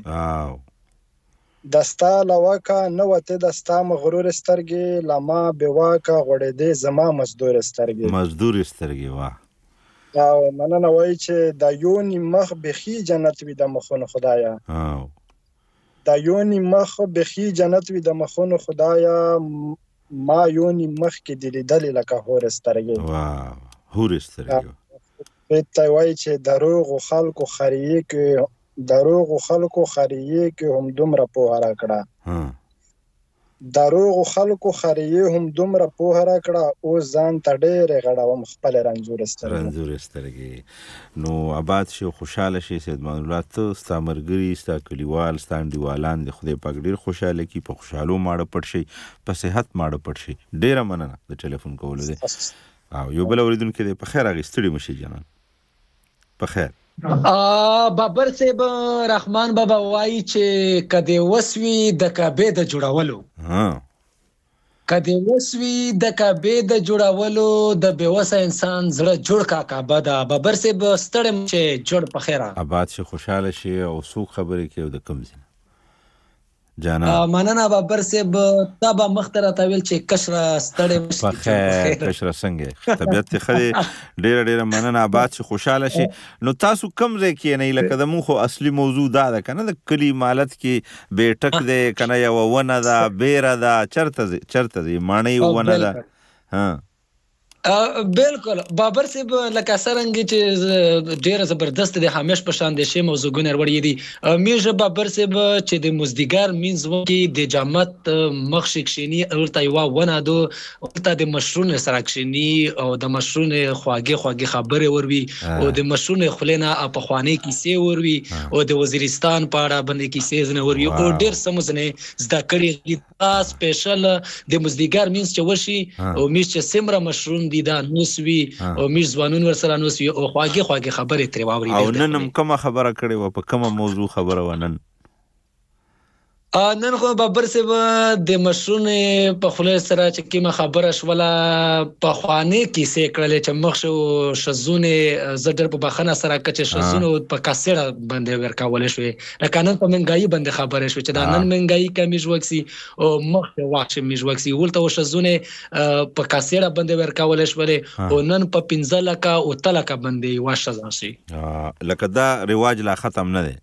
دستا لواکا نه وته دستا مغرور سترګې لما بواکا غړې دې زما مزدور سترګې مزدور سترګې واه او مننه وایي چې د یونی مخ بخي جنت وي د مخونو خدایا د یونی مخ بخي جنت وي د مخونو خدایا ما یونی مخ کې د لیدلې لکه هور سترګې واه هور سترګې ته وایي چې دروغ خلکو خریه کې دروغ خلکو خریه کې هم دومره پوهه راکړه دروغ خلکو خریه هم دومره پوهه راکړه او ځان ته ډېرې غړوم خپل رنځور سترګې رنځور سترګې نو آباد شي خوشحاله شي سید امان الله ته ستا ملګري ستا کلیوال ستا انډیوالان د خدای پاک ډېر خوشحاله کړي په خوشحالو ماړه پټ شي په صحت ماړه پټ شي ډېره مننه د ټلیفون کولو دی او یو بل اوریدونکی دی په خیر هغې ستړي مه شي جانان په خیر بابر صاحب رحمان بابا وایي چې کدی وسوي د کعبې د جوړولو کدی وسوي د کعبې د جوړولو د بېوسه انسان زړه جوړ کا کعبه ده بابر صاحب ستړی م چې جوړ په خیره آباد شي خوشحاله شي او څوک خبرې کوي او د کوم ځای جانا مننه بابر صاحب تا به مخته راته ویل چې کشره ستړی مشي په خیر کشره څنګه طبیعت یې ښه دی ډېره ډېره مننه آباد شي خوشحاله شي نو تاسو کوم ځای کښېنئ لکه زمونږ خو اصلي موضوع دا ده که نه د کلي مالت کې بیټک دی که نه یوه ونه ده بیره ده چېرته ځئ چېرته ځئ ماڼۍ ونه ده بالکل بابر صاحب لکه څرنګه چې ډیره زبردست دی همیش په شان د شی موضوعونه وړي دي میژه بابر صاحب چې د مزدګار مینځ کې د جامت مخ شکشنی اورته یو ونه دو اورته د مشرون سره کشنی او د مشرون خواږه خواږه خبره وروي او د مشرون خلینا په خواني کیسې وروي او د وزیرستان په اړه باندې کیسې زنه وروي او ډیر سمزنه زده کړی خاص سپیشل د مزدګار مینځ چې وشي او میش چې سمره مشرون دا نوسوي او میز ځوانون ورسره نوسوي او خواږه خواږه خبرې ترې واوري او نن هم کومه خبره کړې و په کومه موضوع خبره و نن نن خو بابر صاحب د مشرون په خله سره چې کومه خبره شوله په خواني کې سې کړل چې مخ شو شزونه زړه په بخنه سره کچ شزونه په کاسره باندې ورکول شوې لکه نن په منګای باندې خبره شو چې دا نن منګای کمی جوړسي او مخ واښ می جوړسي ولته شزونه په کاسره باندې ورکول شوې او نن په پنځه لکه او تلکه باندې واښ ځاسي لکه دا رواج لا ختم نه دی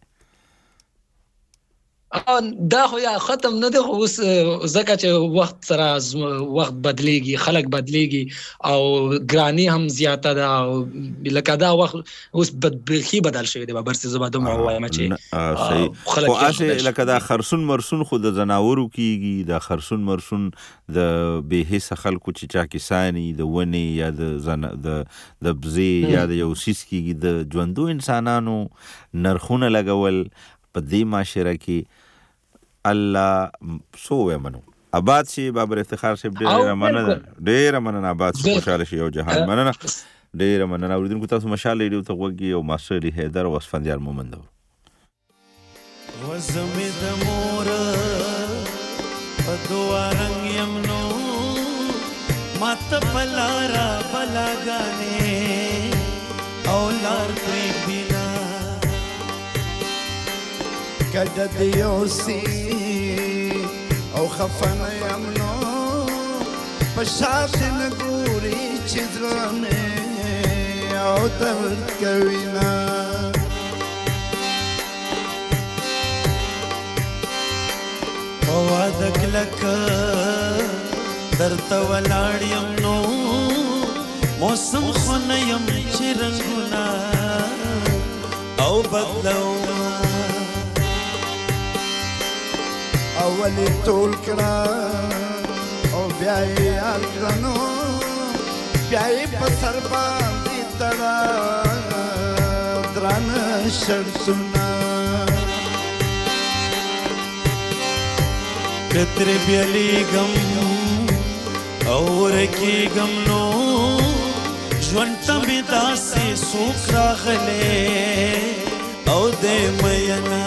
دا خو یا ختم نه دی خو اوس ځکه چې وخت سره وخت بدلیږي خلک بدلیږي او ګرانی هم زیاته ده او لکه دا وخت اوس بدبخي بدل شوی دی بابر صاحب دومره وایم چې صحیح خو اسې لکه دا خرسون مرسون خو د زناورو کیږي دا خرسون مرسون د بې حسه خلکو چې چا کسانی د ونې یا د د د بزې یا د یو سیس کیږي د ژوندو انسانانو نرخونه لګول په دې معاشره کې الله سو ومنو آباد شي بابر افتخار صاحب ډېره مننه ډېره مننه آباد شي خوشحاله شي یو جهان مننه ډېره مننه اوریدونکو تاسو مشال ریډیو ته غوږی او ماسری حیدر او اسفندیار مومند وزم د مور په دوا رنگ یمنو مات پلارا بلاګانې او لار پری کده دیوسی او خفنه یمنو پشاش نگوری چیزرانه او درد کوینا وادک لکه درته ولاړ یم نو موسم خو نه یم چې رنګونه او بدلومه اولی ټول کړه او بیا یې یاد کړه نو بیا یې په سر باندې تړه درانه شرطونه کتر بیلیگم اور کیگم نو ژوندته مې داسې څوک راغلی او دی مینا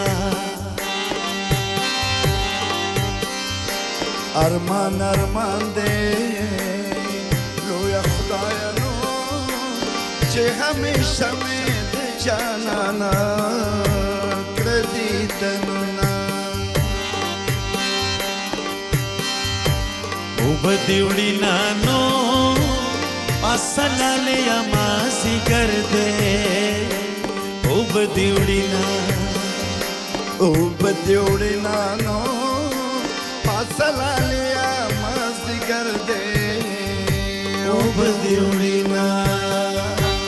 ارمان ارمان دی لویه خدایه نو چې همیشه مې د جانانه کړه دیدنونه بدیوڑی نانو اصلال یمازی گردے او بدیوڑی نانو او بدیوڑی نانو اصلال یمازی گردے او بدیوڑی نانو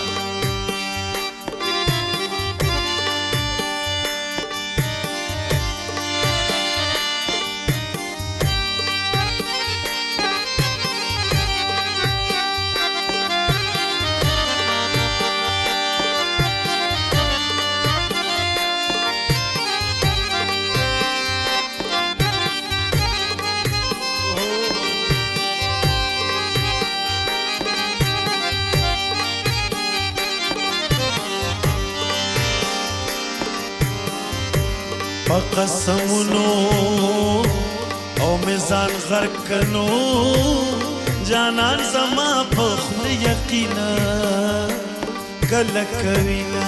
قسمونو او میزان غرق کنو جانان زما په خوله یقینا کله کوینا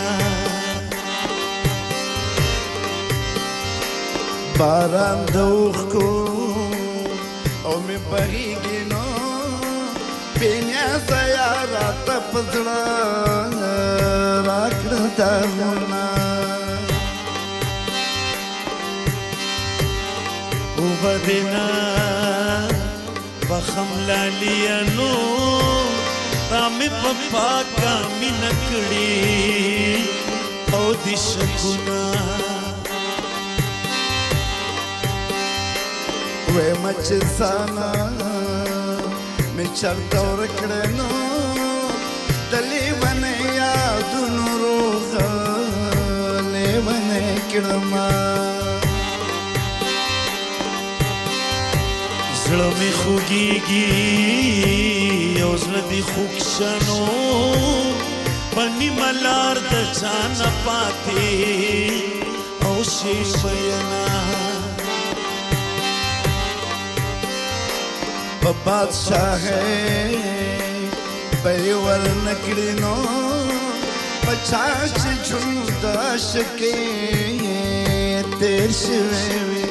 باران د اوښکو او مې بهیږي نو بې نیازه یاره ته په زړه راکړه داغونه بدنا بخم لالینو رامي پپا کا مینکڑی او دی شکونا وے مچ سانا می چرتا ورکڑے نو دلی بنے یادونو روغ لے بنے کڑما زړه مې خوږېږي او زړه دې خوږ شنو په نیمه لار د چا نه پاتې او شعر بینا په بادشاهۍ به یې ورنکړي نو په چا چې ژوند د عاشقۍ تېر شوی وي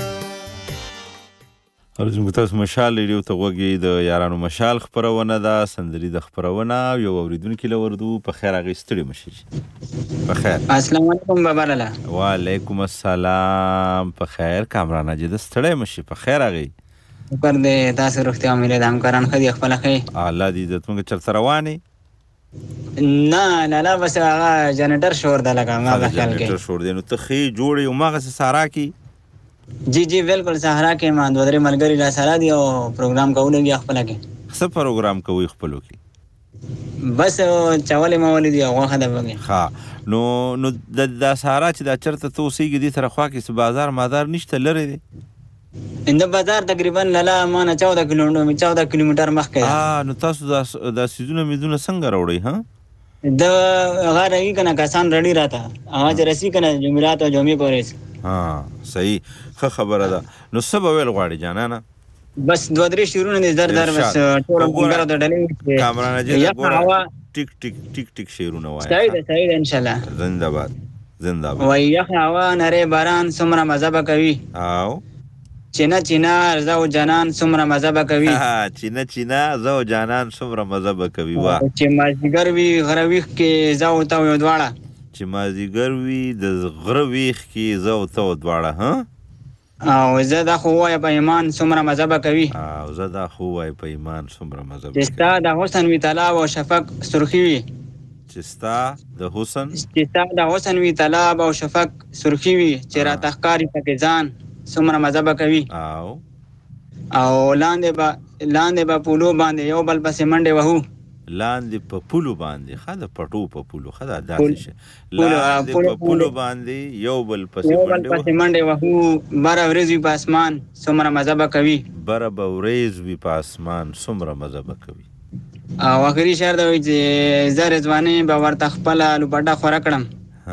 ارزم تاسو مشال ریډیو ته غوږی د یارانو مشال خبرونه ده سندري د خبرونه یو اوریدونکو لوردو په خیر اغستړي مشي په خیر السلام علیکم بابا لاله وعلیکم السلام په خیر کامران اجد ستړي مشي په خیر اغي پر دې تاسو روغتیا مې د همکاران خدي خپل خیر الله دې عزت مونږ چرته رواني نه نه لا بس هغه جنریټر شور ده لګا ما خیال کې جنریټر شور دی نو ته خې جوړې او ماغه سارا کی جی جی بالکل سهارا کې ما د ودرې ملګری را سره دی او پروګرام کوو خپل کې څه پروګرام کوي خپلو کې بس چاولې ماولې دی هغه خدای وګي ها نو نو د سهارا چې د چرته توسيږي دي تر خوا کې بازار مادار نشته لري دی اند بازار تقریبا لاله ما نه چودہ کیلومتر چودہ کیلومتر مخکې ها نو تاسو د سيزونه میدونه څنګه راوړی ها د هغه رہی کنه کسان رډی راته هغه رسی کنه جمعرات او جمعې پورې ها صحیح خه خبره ده نو سبا ویل غواړي جانانا بس دوه درې شیرونه دې در در بس ټول موږ د ډلې کامران اجازه ګوره ټیک ټیک ټیک ټیک شیرونه وای صحیح ده صحیح ده ان شاء الله زنده باد زنده باد. وای یخ هوا نری باران څومره مزه به کوي. او چینه چینه زه او جانان څومره مزه به کوي. چینه چینه زه او جانان څومره مزه به کوي. واه چې مازدیګر وي غره ویښ کې زه او ته یو دواړه. چې مازدیګر وي د غره ویښ کې زه او ته دواړه. ها او زه دا خو وای په ایمان څومره مزه به کوي. او زه دا خو وای په ایمان څومره مزه به کوي. چې ستا د حسن وی طلب او شفق سرخی وي. چې ستا د حسن چې ستا د حسن وی طلب او شفق سرخی وي چې را تخکاری پکې ځان څومره مزه به کوي. او او لاندې به لاندې به پولو باندې یو بل پسې منډې وهو. لاندې په پولو باندې ښه د پټو په پولو ښه دا داسې شي. لاندې په پولو باندې یو بل پسې منډې وهو. بره ورځ وي په اسمان څومره مزه به کوي. بره به ورځ وي په اسمان څومره مزه به کوي. او آخري شعر دا وایي چې زه رضوانې به ورته خپله لوپټه خوره کړم.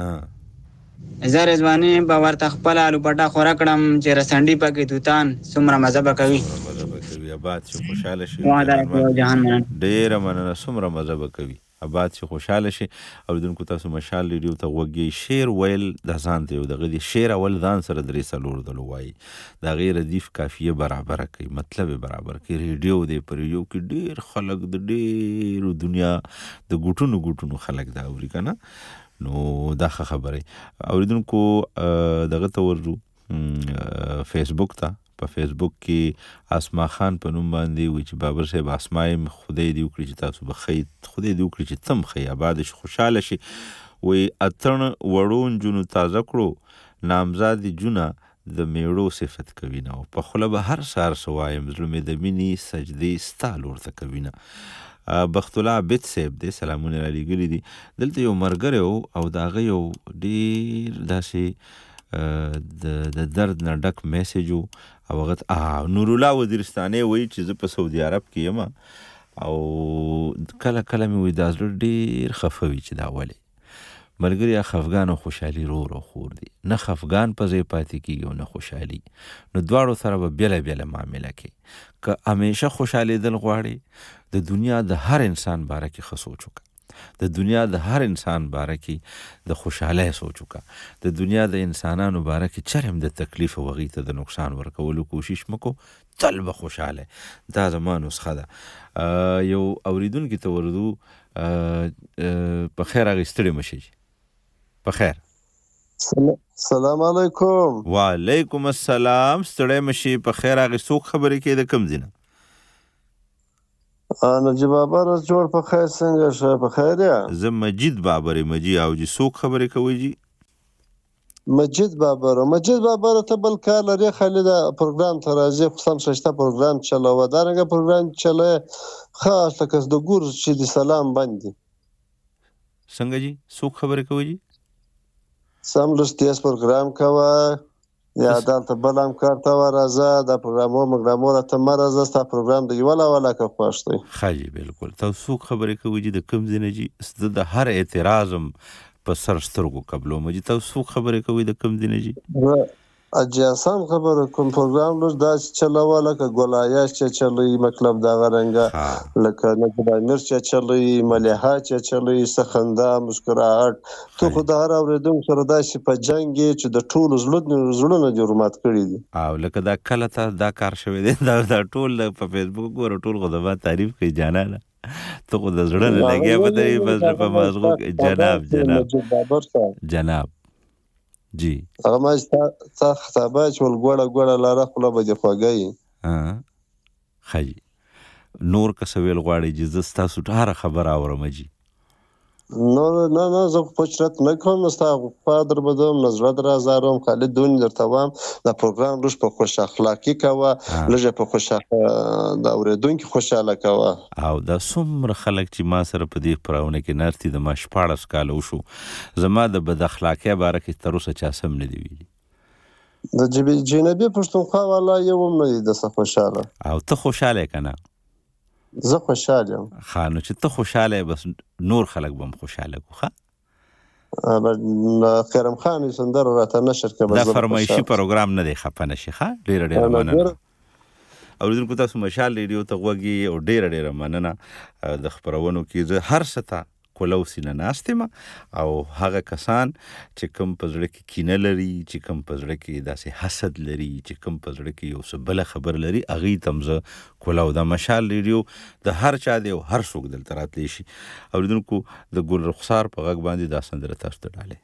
زه رضوانې به ورته خپله لوپټه خوره کړم چې رسنډي پکې توتان څومره مزه به کوي. آباد شي خوشاله شي. ډېره مننه. څومره مزه به کوي. آباد شي خوشاله شي. اوریدونکو تاسو مشال ریډیو ته غوږی. شعر ویل د ځان ته یو دغه دی. شعر اول ځان سره درې څلور ځله وایي. د هغې ردیف قافیه برابره کوي، مطلب یې برابر کوي. ریډیو دی، په ریډیو کې ډېر خلک د ډېرو دنیا د ګوټونو ګوټونو خلک دا اوري که نه. نو دا ښه خبره. اوریدونکو دغه ته ورځو فیسبوک ته. په فیسبوک کې اسما خان په نوم باندې وي چې بابر صاحب اسمایم خدای دې وکړي چې تاسو به خی خدای دې وکړي چې تم خی آباد شي خوشاله شي. وی اتن وړو نجونو تازه کړو نامزاد جونه د میړو صفت کوي نه. په خوله به هر سهار سوایم زړه مې د مینې سجدې ستا لور ته کوي نه. بخت الله عبد صاحب دې سلامونه را لېږلي دي. دلته یو ملګری و او د هغه یو ډېر داسې د درد نه ډک میسیج و او هغه نورالله وزیرستاني وایي چې زه په سعودي عرب کې یم او کله کله مې وایي دا زړه ډېر خفه وي چې دا ولې. ملګري خفګان او خوشحالي رو رو خور دي. نه خفګان په ځای پاتې کېږي او نه خوشحالي. نو دواړو سره به بېله بېله معامله کوي. که همیشه خوشحالېدل غواړې د دنیا د هر انسان باره کې ښه سوچ وکړه. د دنیا د هر انسان باره کې د خوشحالۍ سوچ وکړه. د دنیا د انسانانو باره کې چرم د تکلیف او هغې ته د نقصان ورکولو کوشش مکو. تل به خوشحاله. دا زما نسخه ده. یو اوریدونکي ته ورځو په خیر هغې ستړي مه شي. په خیر. سلام علیکم. وعلیکم السلام. ستړی مه شي. په خیر هغې څوک خبرې کوي د کوم ځای نه؟ نجیب بابر جوړ په خیر څنګه شه په خیر یا؟ زه مجید بابر مجید او جی څوک خبرې کوي جی؟ مجید بابر. مجید بابر ته بل کار لري خالي دا پروګرام ته راځي خو سم شته پروګرام چلاوه دا رنګه پروګرام چلای خاص لکه د ګور چې د سلام باندې څنګه جی څوک خبرې کوي جی؟ سم لستیاس پروګرام کوه یا دلته بلام کارته ورازه دا پروګرامو مګرامو ته مرزه ستا پروګرام دی ولا ولا که خوښ دی. خاجي بالکل. تاسو خبرې کوي چې د کوم ځای جی د هر اعتراضم په سر سترګو قبلو مجي تاسو خبرې کوي د کوم ځای جی؟ اجازه خبره کوم پروګرام لږ دا چلاوه لکه ګولایا چې چلوي مطلب دا غرنګه لکه نه خدای مرچ چلوي مليحه چې چلوي سخنده مسکراهټ ته خدای راوړم سره دا شي په جنگ چې د ټولو زړونو زړونو جوړمات کړی دي. او لکه دا کله ته دا کار شوی دی دا دا ټول په فیسبوک ګور ټول خدای تعریف کوي جانانه ته خو د زړه نه لګیا به دی بس په مازغو جناب جناب جناب جی هغه ما تا خطابه چول ګوړه ګوړه لاره خپل به دی خوګي ها خجی نور کسویل غواړي چې زستا سټاره خبر اورم جی نو نه نه زه پوښتنه نه کوم ستا فادر بدوم نظر درازارم خالد دون درتوام دا پروګرام روش په خوش اخلاقی کاوه لږه په خوش دا اوریدونکو خوشاله کاوه او دا څومره خلک چې ما سره په دې پراونه کې نرتي د مشپاړس کال وشو زما د بد اخلاقی باره کې تر اوسه چا سم نه دی ویلي د جنبی پښتونخوا والا یو نه د څه خوشاله او ته خوشاله کنه زه خوشاله یم خانو چې ته خوشاله بس نور خلک بم خوشاله کو ښه ابا خیرم خان سندر راته نشر کبه دا فرمایشي پروګرام نه دی خپنه شي ښه ډیر ډیر مننه او دغه تاسو مشال ریډیو ته غوږی او ډیر ډیر مننه د خبرونو کې زه هر ستا کولو سینه ناست یم او هغه کسان چې کوم په زړه کې کینه لري چې کوم په زړه کې داسې حسد لري چې کوم په زړه کې یو څه بله خبر لري هغې ته هم زه کولو د مشال ریډیو د هر چا دی او هر څوک دلته راتلی شي. اورېدونکو د ګل رخسار په غږ باندې دا سندره تاسو ته ډالۍ.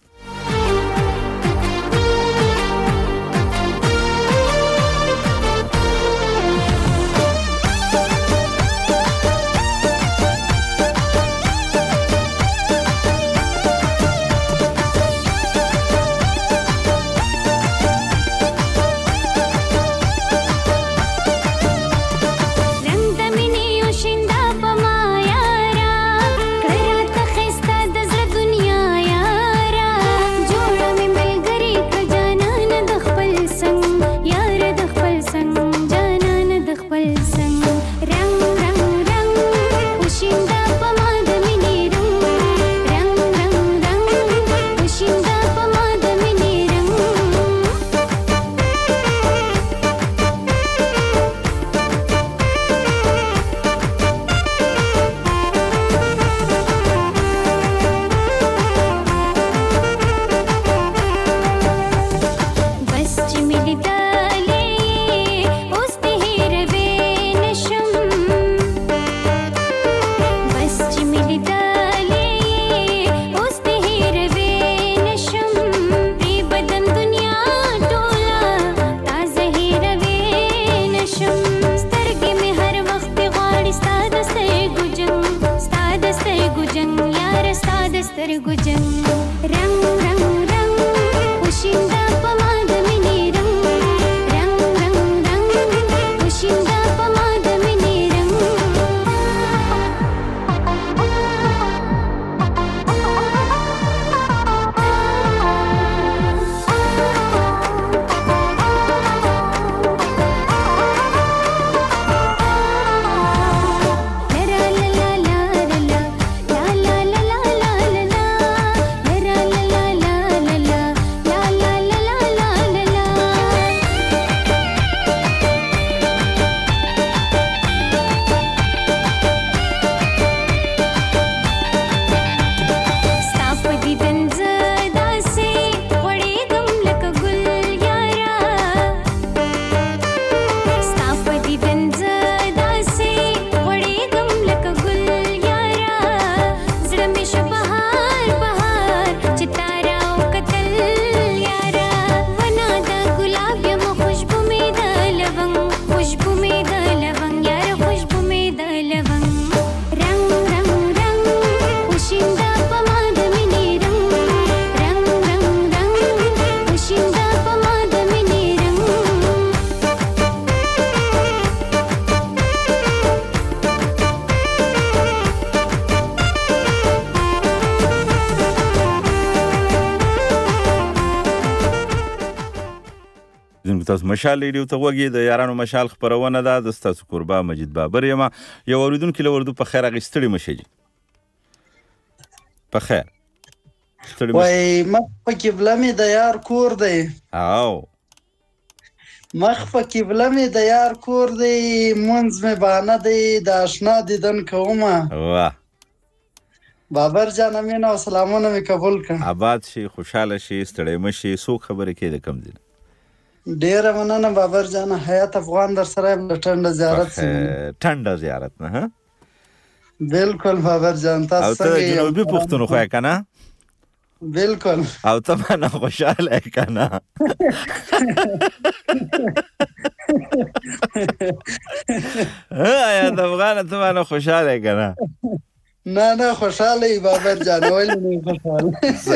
تاسو مشال ریډیو ته وګورئ. د یارانو مشال خبرونه ده. د تاسو قربا مجید بابر یم. یو اوریدونکو له وردو په خیر اغستړي مشي په خیر ستړي وای مخ په قبله می د یار کور دی. او مخ په قبله می د یار کور دی منځ می بانه دی د آشنا دیدن کومه. واه بابر جان امین او سلامونه می قبول کړه. آباد شي خوشاله شي ستړي مشي سو خبره کې د کم دي. ډیره مننه بابر جان. حیات افغان در سره ټنډه زیارت سي. ټنډه زیارت نه ها بالکل بابر جان. تاسو او ته جنوبي پښتونخوا کنه؟ بالکل. او ته باندې خوشاله کنه؟ ها د افغان ته باندې خوشاله کنه؟ نه نه خوشاله ای بابر جان. ولې نه خوشاله؟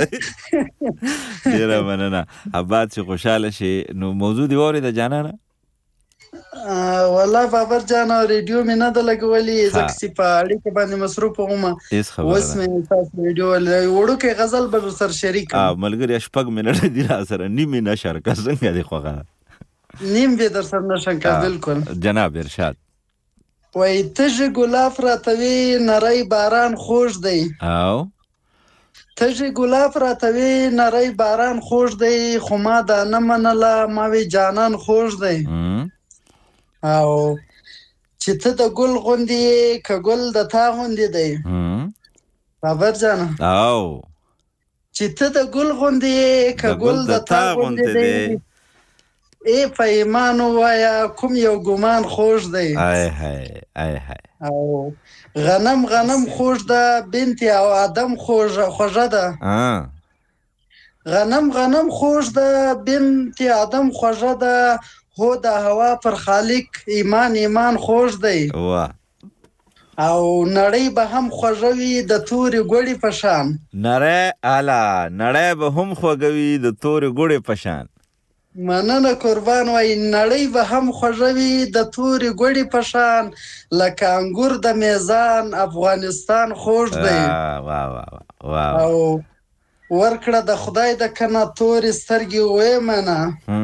ډیره مننه. آباد چې خوشاله شي. نو موضوع دی وری د جانانه والله بابر جان ریډیو مې نه د لګولې ځکه چې په اړیکه باندې مصروف وم. اوس مې تاسو ریډیو وړوکې غزل به سر شریک ا ملګری شپږ منټه دی را سره نیمه نشر کا څنګه دی خوغه نیم به در سره نشم کا. بالکل جناب ارشاد. وای تجه ګلاب راتوي نری باران خوش دی. او تجه ګلاب راتوي نری باران خوش دی خو ما دا نه منله ما وی جانان خوش دی. او چې ته د ګل غوندې که ګل د تا غوندې دی بابر جان او چې ته د ګل غوندې که ګل د تا غوندې دی ای په ایمان ووایا کوم یو ګمان خوږ دی ای های ای های او غنم غنم خوږ ده بنت او آدم خوږه ده غنم غنم خوږ ده بنت آدم خوږه ده هو د هوا پر خالق ایمان ایمان خوږ دی واه او نړۍ به هم خوږوي د تورې ګوړې په شان نړۍ الا نړۍ به هم خوږوي د تورې ګوړې په شان مننه قربان وای نړۍ به هم خوږوي د تورې ګوړې په شان لکه انګور د میزان افغانستان خوږ دی واه واه واه او ورکړه د خدای د کنه تورې سترګې وې منه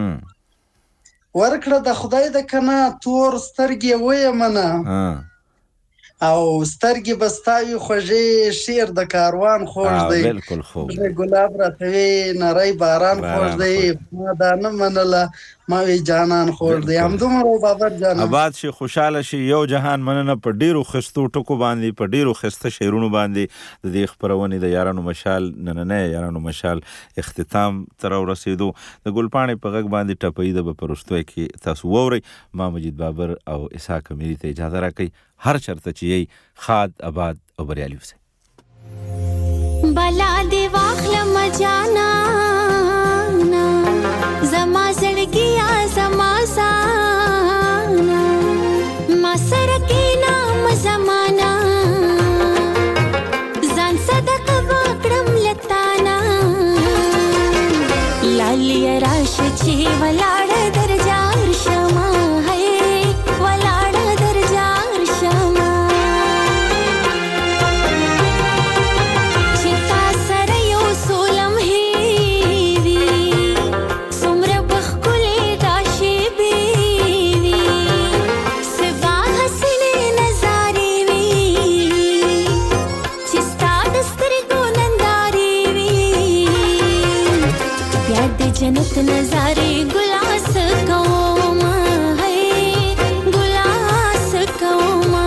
ورکړه د خدای د کنه تور سترګې وې منه او سترګې بستاوي خوږې شیر د کاروان خوږ دی بالکل خوږ ګلاب راته وی نری باران خوږ دی ما دا نه منله ما وی جانان خوږ دی همدومره بابر جان آباد شي خوشاله شي یو جهان مننه په ډیرو خستو ټکو باندې په ډیرو خسته شعرونو باندې د دې خبرونې د یارانو مشال نننه یارانو مشال اختتام تر ورسېدو د ګلپاڼې په غږ باندې ټپې د پرستوي کې تاسو ووري ما مجید بابر او اسحاق اميري ته اجازه راکړئ هر چرته چې خاد آباد او بریالي اوسئ بلا دی واخلم جانا زما زړګیا زما سانا ما سره کې نام زمانہ ځان صدقه وکړم لتانا لالی راش چې ولاړ درجار شما जन्नत नजारे गुलास कौमा है गुलास कौमा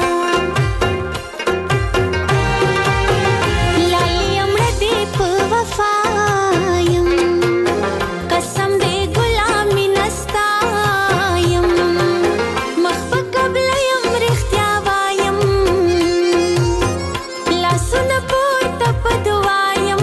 लाई अमर दीप वफायम कसम दे गुलामी नस्तायम मखफ कबलयम रिख्त्यावायम ला सुन पोर तप दुआयम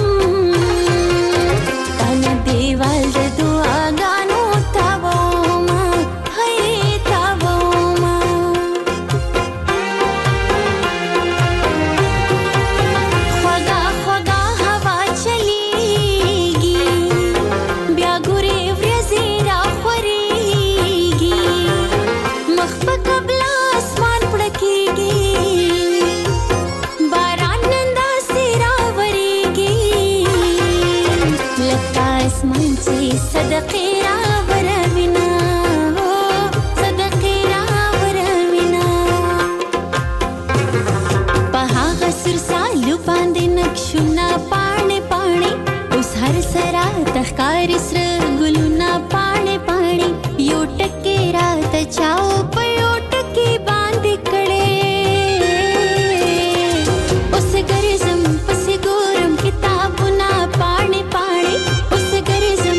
صدقې راوروینا صدقې راوروینا په هغه سرسالو باندې نقشونه پاڼې پاڼې اوس هر سرا تخکار سره ګلونه پاڼې پاڼې یو ټکې راته چاو په یو ټکې باندې کړې اوس ګرځم پسې ګورم کتابونه پاڼې پاڼې اوس ګرځم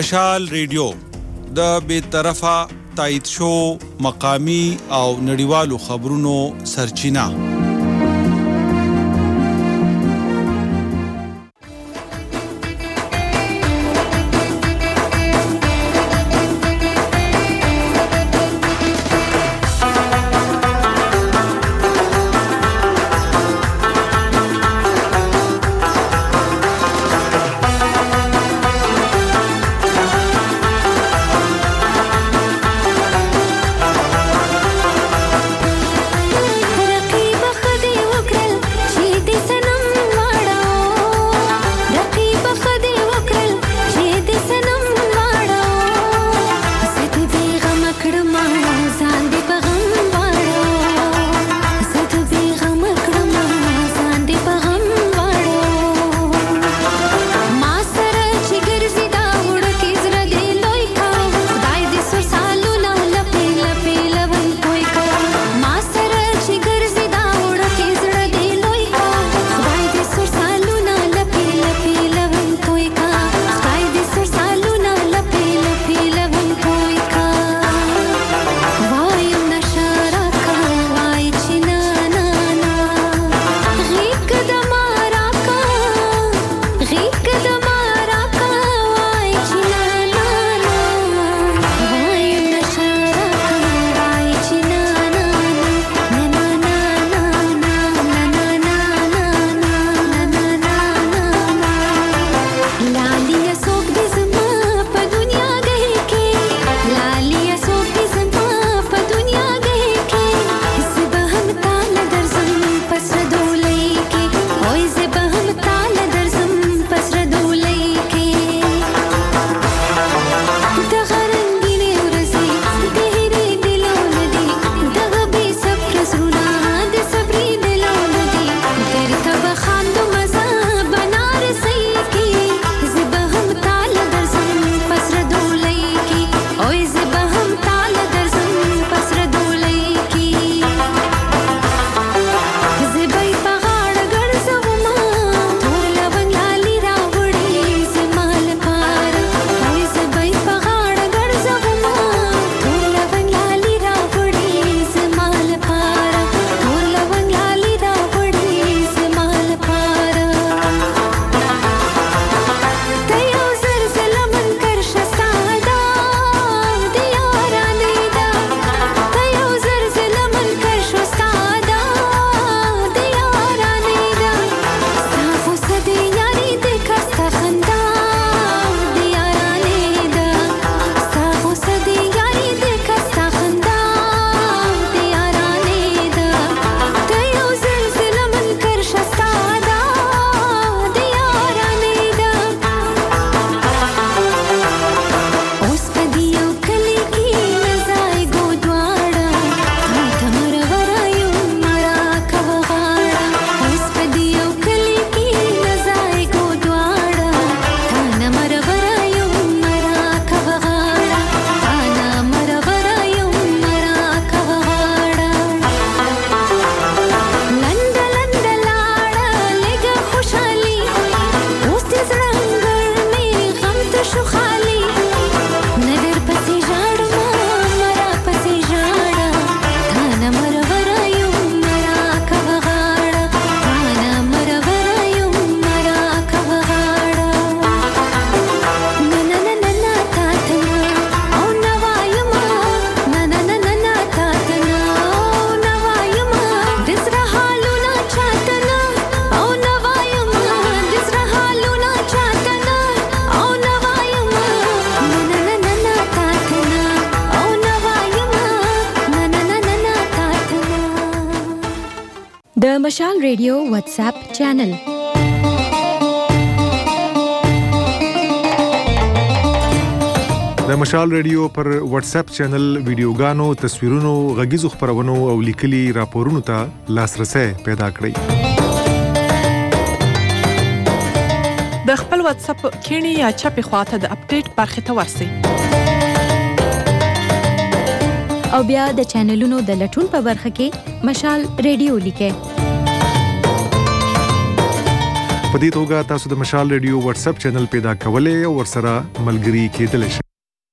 مشال ریډیو د بې طرفه تایید شو مقامی او نړیوالو خبرونو سرچینه. د مشال ریډیو واتس اپ چینل د مشال ریډیو پر واتس اپ چینل ویډیوګانو، تصویرونو، غږیزو خبرونو او لیکلي راپورونو ته لاسرسي پیدا کړئ. د خپل واتس اپ کینی یا چپی خواته د اپډیټ برخه ته ورسئ. او بیا د چینلونو د لټون په برخه کې مشال ریډیو لیکئ. په دې توګه تاسو د مشال ریډیو واتس اپ چینل پیدا کولای او ورسره ملګري کېدلی شئ.